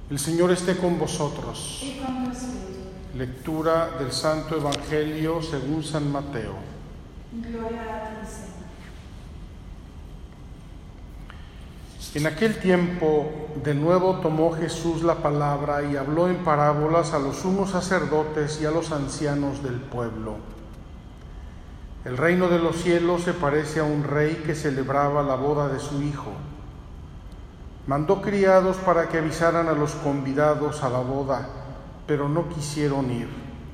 El Señor esté con vosotros. Y con tu espíritu. Lectura del Santo Evangelio según San Mateo. Gloria a ti, Señor. En aquel tiempo, de nuevo tomó Jesús la palabra y habló en parábolas a los sumos sacerdotes y a los ancianos del pueblo. El reino de los cielos se parece a un rey que celebraba la boda de su hijo. Mandó criados para que avisaran a los convidados a la boda, pero no quisieron ir.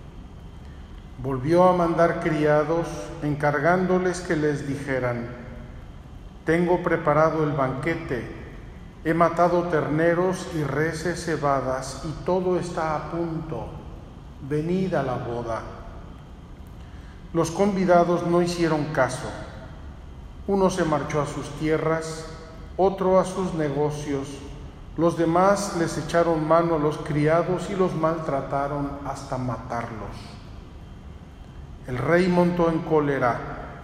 Volvió a mandar criados, encargándoles que les dijeran: tengo preparado el banquete, he matado terneros y reses cebadas, y todo está a punto. Venid a la boda. Los convidados no hicieron caso. Uno se marchó a sus tierras, otro a sus negocios. Los demás les echaron mano a los criados y los maltrataron hasta matarlos. El rey montó en cólera,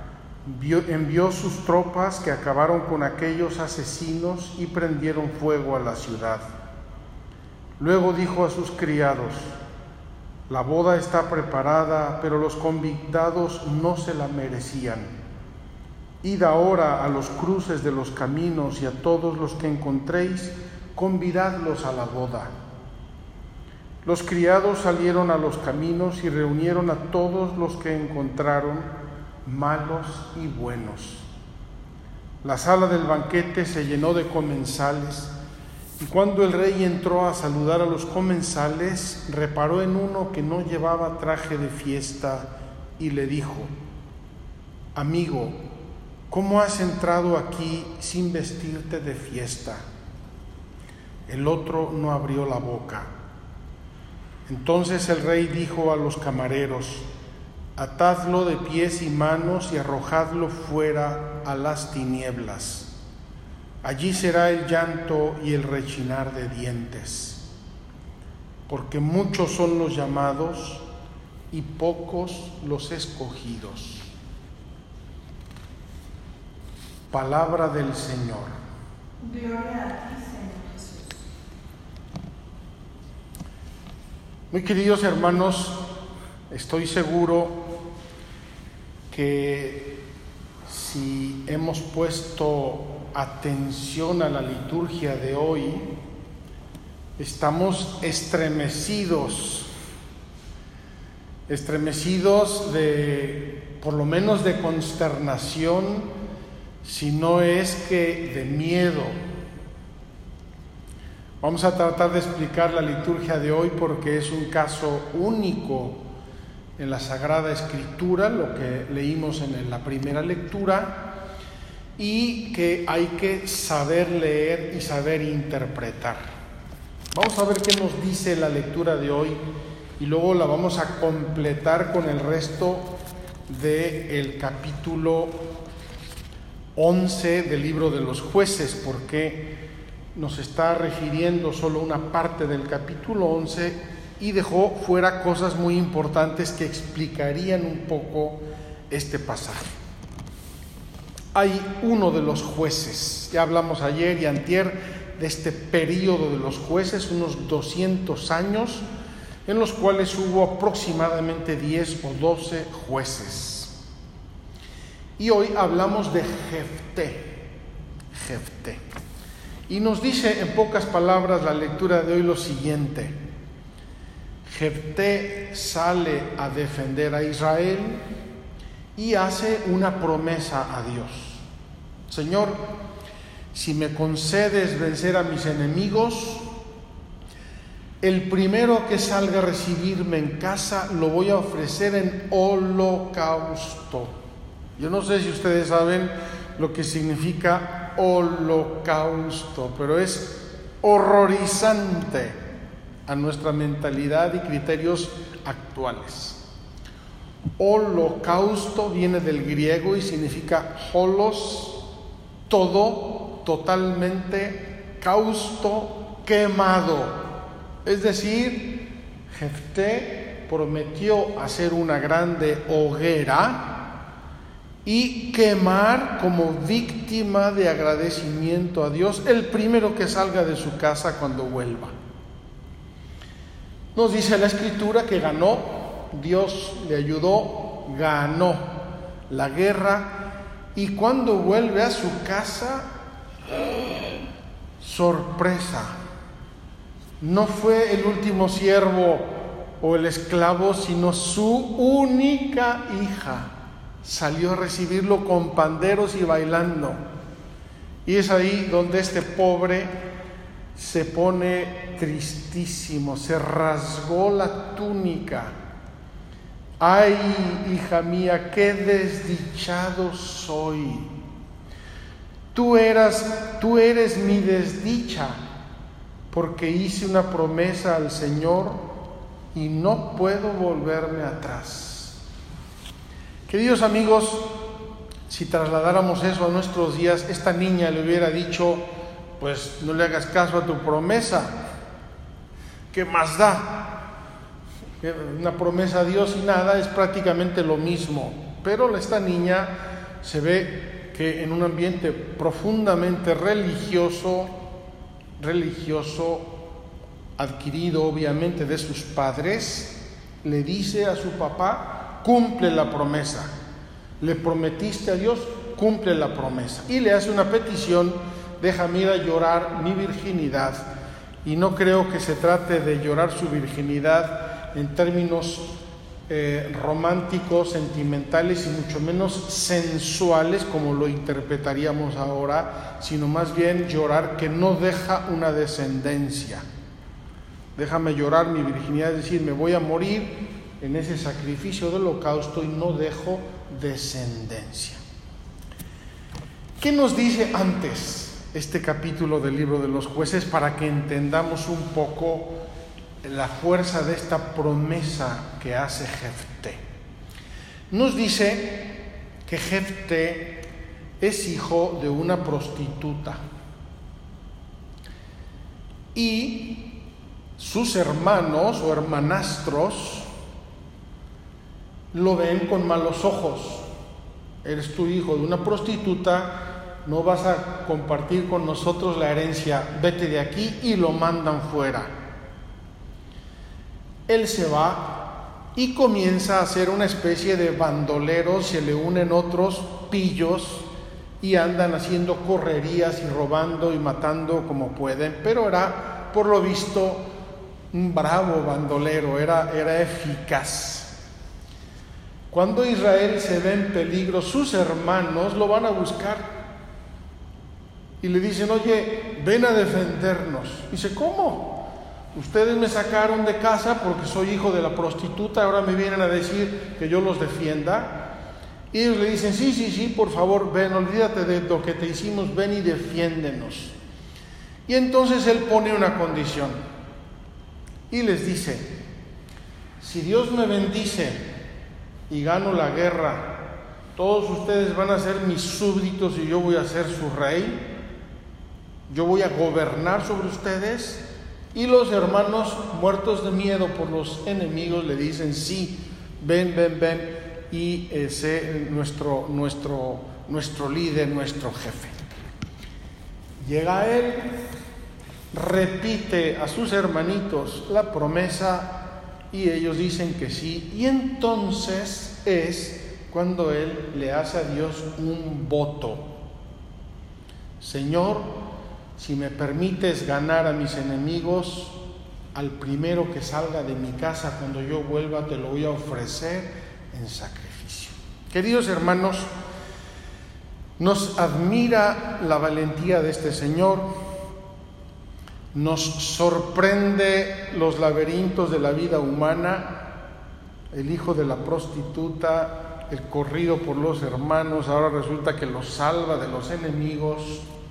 envió sus tropas que acabaron con aquellos asesinos y prendieron fuego a la ciudad. Luego dijo a sus criados: la boda está preparada, pero los convidados no se la merecían. Id ahora a los cruces de los caminos y a todos los que encontréis, convidadlos a la boda. Los criados salieron a los caminos y reunieron a todos los que encontraron, malos y buenos. La sala del banquete se llenó de comensales, y cuando el rey entró a saludar a los comensales, reparó en uno que no llevaba traje de fiesta y le dijo: amigo, ¿cómo has entrado aquí sin vestirte de fiesta? El otro no abrió la boca. Entonces el rey dijo a los camareros: atadlo de pies y manos y arrojadlo fuera a las tinieblas. Allí será el llanto y el rechinar de dientes, porque muchos son los llamados y pocos los escogidos. Palabra del Señor. Gloria a ti, Señor Jesús. Muy queridos hermanos, estoy seguro que si hemos puesto atención a la liturgia de hoy, estamos estremecidos de, por lo menos de consternación, si no es que de miedo. Vamos a tratar de explicar la liturgia de hoy porque es un caso único en la Sagrada Escritura, lo que leímos en la primera lectura, y que hay que saber leer y saber interpretar. Vamos a ver qué nos dice la lectura de hoy y luego la vamos a completar con el resto del capítulo 11 del libro de los Jueces, porque nos está refiriendo solo una parte del capítulo 11 y dejó fuera cosas muy importantes que explicarían un poco este pasaje. Hay uno de los jueces, ya hablamos ayer y antier de este período de los jueces, unos 200 años, en los cuales hubo aproximadamente 10 o 12 jueces. Y hoy hablamos de Jefté. Y nos dice en pocas palabras la lectura de hoy lo siguiente: Jefté sale a defender a Israel y hace una promesa a Dios. Señor, si me concedes vencer a mis enemigos, el primero que salga a recibirme en casa lo voy a ofrecer en holocausto. Yo no sé si ustedes saben lo que significa holocausto, pero es horrorizante a nuestra mentalidad y criterios actuales. Holocausto viene del griego y significa holos, todo, totalmente, causto, quemado. Es decir, Jefté prometió hacer una grande hoguera y quemar como víctima de agradecimiento a Dios el primero que salga de su casa cuando vuelva. Nos dice la Escritura que ganó, Dios le ayudó, ganó la guerra, y cuando vuelve a su casa, sorpresa, no fue el último siervo o el esclavo, sino su única hija. Salió a recibirlo con panderos y bailando. Y es ahí donde este pobre se pone tristísimo, se rasgó la túnica. Ay, hija mía, qué desdichado soy. Tú eres mi desdicha, porque hice una promesa al Señor y no puedo volverme atrás. Queridos amigos, si trasladáramos eso a nuestros días, esta niña le hubiera dicho: pues no le hagas caso a tu promesa, ¿qué más da? Una promesa a Dios y nada es prácticamente lo mismo. Pero esta niña se ve que en un ambiente profundamente religioso, adquirido obviamente de sus padres, le dice a su papá: cumple la promesa, le prometiste a Dios, cumple la promesa. Y le hace una petición: déjame ir a llorar mi virginidad. Y no creo que se trate de llorar su virginidad en términos románticos, sentimentales y mucho menos sensuales como lo interpretaríamos ahora, sino más bien llorar que no deja una descendencia. Déjame llorar mi virginidad, es decir, me voy a morir en ese sacrificio del holocausto y no dejo descendencia. ¿Qué nos dice antes este capítulo del libro de los Jueces para que entendamos un poco la fuerza de esta promesa que hace Jefté? Nos dice que Jefté es hijo de una prostituta y sus hermanos o hermanastros lo ven con malos ojos. Eres tu hijo de una prostituta, no vas a compartir con nosotros la herencia, vete de aquí, y lo mandan fuera. Él se va y comienza a hacer una especie de bandolero, se le unen otros pillos y andan haciendo correrías y robando y matando como pueden, pero era, por lo visto, un bravo bandolero, era eficaz. Cuando Israel se ve en peligro, sus hermanos lo van a buscar y le dicen: oye, ven a defendernos. Dice: ¿cómo? Ustedes me sacaron de casa porque soy hijo de la prostituta, ahora me vienen a decir que yo los defienda. Y ellos le dicen: sí, por favor, ven, olvídate de lo que te hicimos, ven y defiéndenos. Y entonces él pone una condición y les dice: si Dios me bendice y gano la guerra, todos ustedes van a ser mis súbditos y yo voy a ser su rey, yo voy a gobernar sobre ustedes. Y los hermanos, muertos de miedo por los enemigos, le dicen: sí, ven y sé nuestro líder, nuestro jefe. Llega él, repite a sus hermanitos la promesa y ellos dicen que sí, y entonces es cuando él le hace a Dios un voto: Señor, si me permites ganar a mis enemigos, al primero que salga de mi casa cuando yo vuelva te lo voy a ofrecer en sacrificio. Queridos hermanos, nos admira la valentía de este señor. Nos sorprende los laberintos de la vida humana, el hijo de la prostituta, el corrido por los hermanos, ahora resulta que los salva de los enemigos.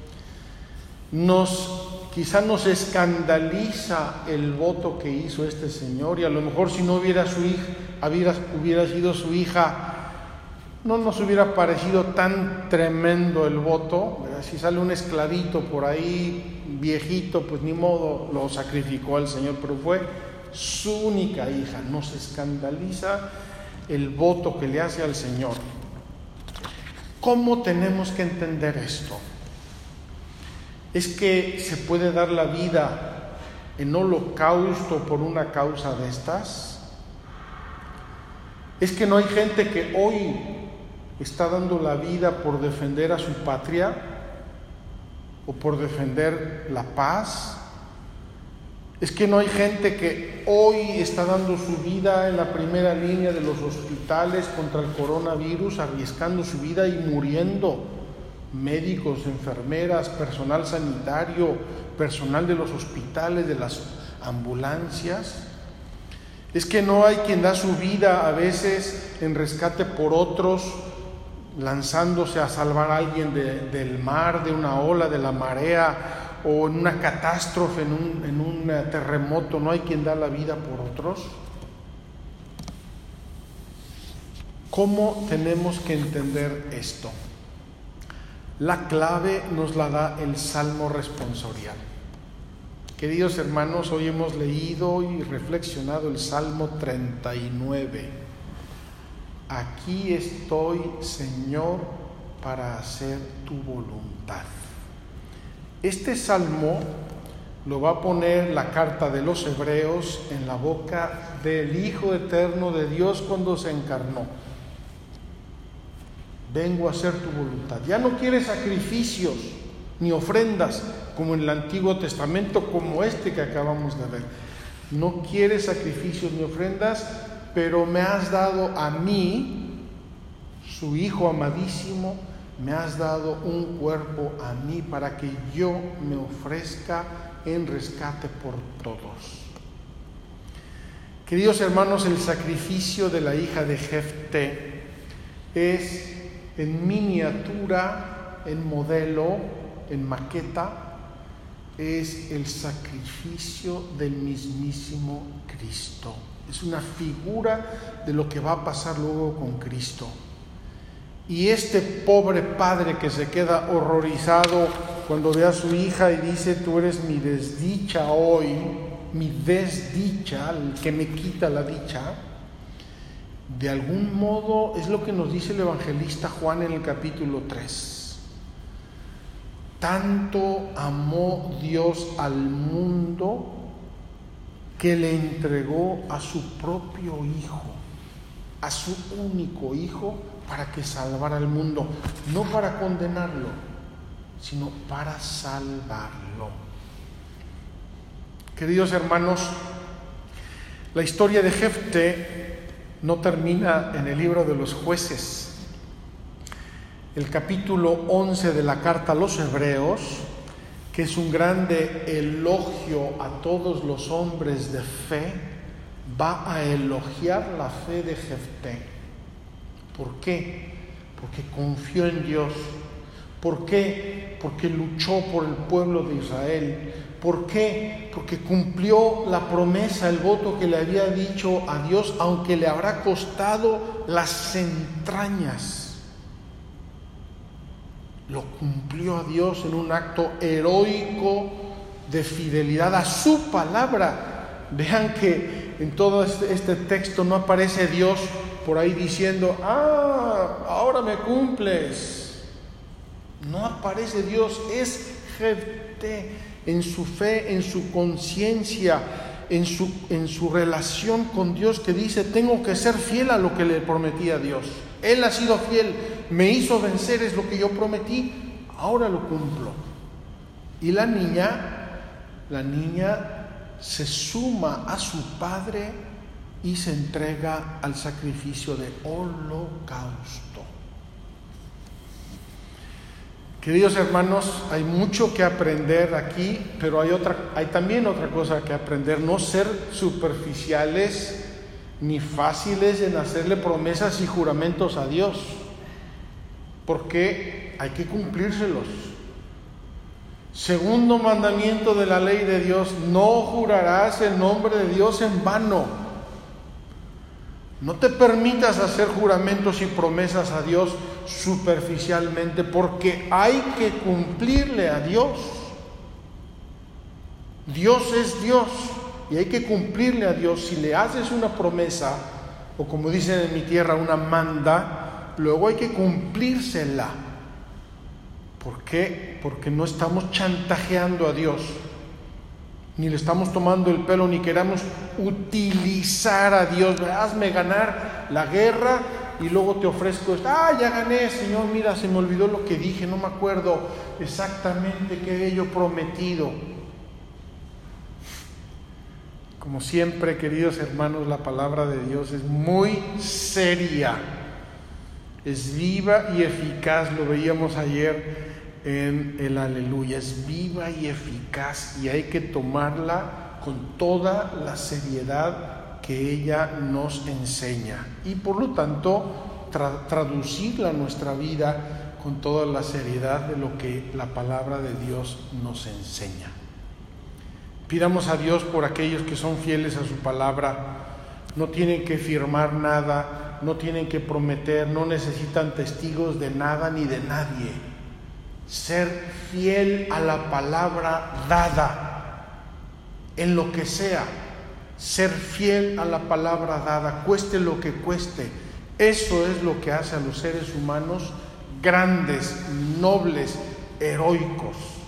Quizá nos escandaliza el voto que hizo este señor, y a lo mejor si no hubiera sido su hija, no nos hubiera parecido tan tremendo el voto. Si sale un esclavito por ahí, viejito, pues ni modo, lo sacrificó al Señor, pero fue su única hija. Nos escandaliza el voto que le hace al Señor. ¿Cómo tenemos que entender esto? Es que se puede dar la vida en holocausto por una causa de estas? ¿Es que no hay gente que hoy está dando la vida por defender a su patria o por defender la paz? ¿Es que no hay gente que hoy está dando su vida en la primera línea de los hospitales contra el coronavirus, arriesgando su vida y muriendo? Médicos, enfermeras, personal sanitario, personal de los hospitales, de las ambulancias. ¿Es que no hay quien da su vida a veces en rescate por otros, lanzándose a salvar a alguien del mar, de una ola, de la marea, o en una catástrofe, en un terremoto? ¿No hay quien da la vida por otros? ¿Cómo tenemos que entender esto? La clave nos la da el Salmo responsorial. Queridos hermanos, hoy hemos leído y reflexionado el Salmo 39. Aquí estoy, Señor, para hacer tu voluntad. Este salmo lo va a poner la carta de los Hebreos en la boca del Hijo eterno de Dios cuando se encarnó. Vengo a hacer tu voluntad. Ya no quiere sacrificios ni ofrendas como en el Antiguo Testamento, como este que acabamos de ver. No quiere sacrificios ni ofrendas, pero me has dado a mí, su Hijo amadísimo, me has dado un cuerpo a mí para que yo me ofrezca en rescate por todos. Queridos hermanos, el sacrificio de la hija de Jefté es en miniatura, en modelo, en maqueta, es el sacrificio del mismísimo Cristo. Es una figura de lo que va a pasar luego con Cristo. Y este pobre padre que se queda horrorizado cuando ve a su hija y dice: tú eres mi desdicha hoy, mi desdicha, el que me quita la dicha. De algún modo es lo que nos dice el evangelista Juan en el capítulo 3. Tanto amó Dios al mundo que le entregó a su propio Hijo, a su único Hijo, para que salvara al mundo, no para condenarlo, sino para salvarlo. Queridos hermanos, la historia de Jefté no termina en el libro de los Jueces. El capítulo 11 de la carta a los Hebreos, que es un grande elogio a todos los hombres de fe, va a elogiar la fe de Jefté. ¿Por qué? Porque confió en Dios. ¿Por qué? Porque luchó por el pueblo de Israel. ¿Por qué? Porque cumplió la promesa, el voto que le había dicho a Dios, aunque le habrá costado las entrañas. Lo cumplió a Dios en un acto heroico de fidelidad a su palabra. Vean que en todo este texto no aparece Dios por ahí diciendo: ahora me cumples. No aparece Dios, es Jefté en su fe, en su conciencia, en su relación con Dios, que dice: tengo que ser fiel a lo que le prometí a Dios. Él ha sido fiel, me hizo vencer, es lo que yo prometí, ahora lo cumplo. Y la niña se suma a su padre y se entrega al sacrificio de holocausto. Queridos hermanos, hay mucho que aprender aquí, pero hay también otra cosa que aprender: no ser superficiales ni fáciles en hacerle promesas y juramentos a Dios, porque hay que cumplírselos. Segundo mandamiento de la ley de Dios: no jurarás en nombre de Dios en vano. No te permitas hacer juramentos y promesas a Dios superficialmente, porque hay que cumplirle a Dios. Dios es Dios y hay que cumplirle a Dios. Si le haces una promesa, o como dicen en mi tierra, una manda, luego hay que cumplírsela. ¿Por qué? Porque no estamos chantajeando a Dios. ni le estamos tomando el pelo, ni queramos utilizar a Dios. Hazme ganar la guerra y luego te ofrezco esto. Ya gané, Señor, mira, se me olvidó lo que dije, no me acuerdo exactamente qué he yo prometido. Como siempre, queridos hermanos, la palabra de Dios es muy seria, es viva y eficaz. Lo veíamos ayer en el Aleluya, es viva y eficaz, y hay que tomarla con toda la seriedad que ella nos enseña, y por lo tanto traducirla a nuestra vida con toda la seriedad de lo que la palabra de Dios nos enseña. Pidamos a Dios por aquellos que son fieles a su palabra. No tienen que firmar nada, no tienen que prometer, no necesitan testigos de nada ni de nadie. Ser fiel a la palabra dada, en lo que sea, ser fiel a la palabra dada, cueste lo que cueste. Eso es lo que hace a los seres humanos grandes, nobles, heroicos.